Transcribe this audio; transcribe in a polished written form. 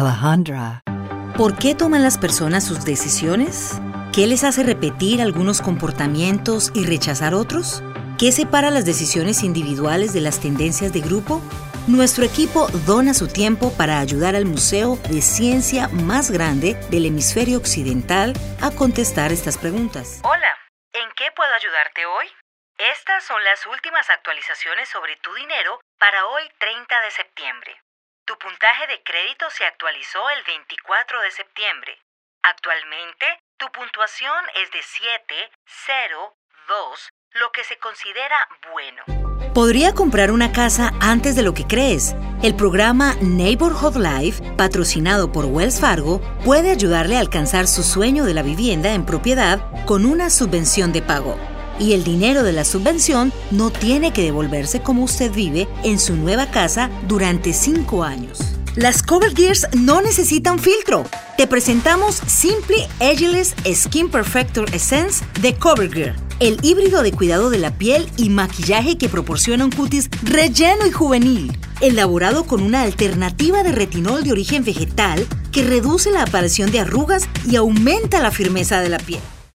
Alejandra. ¿Por qué toman las personas sus decisiones? ¿Qué les hace repetir algunos comportamientos y rechazar otros? ¿Qué separa las decisiones individuales de las tendencias de grupo? Nuestro equipo dona su tiempo para ayudar al museo de ciencia más grande del hemisferio occidental a contestar estas preguntas. Hola, ¿en qué puedo ayudarte hoy? Estas son las últimas actualizaciones sobre tu dinero para hoy 30 de septiembre. Tu puntaje de crédito se actualizó el 24 de septiembre. Actualmente, tu puntuación es de 7,02, lo que se considera bueno. ¿Podría comprar una casa antes de lo que crees? El programa Neighborhood Life, patrocinado por Wells Fargo, puede ayudarle a alcanzar su sueño de la vivienda en propiedad con una subvención de pago. Y el dinero de la subvención no tiene que devolverse como usted vive en su nueva casa durante 5 años. Las Cover Gears no necesitan filtro. Te presentamos Simply Ageless Skin Perfector Essence de Cover Gear, el híbrido de cuidado de la piel y maquillaje que proporciona un cutis relleno y juvenil, elaborado con una alternativa de retinol de origen vegetal que reduce la aparición de arrugas y aumenta la firmeza de la piel.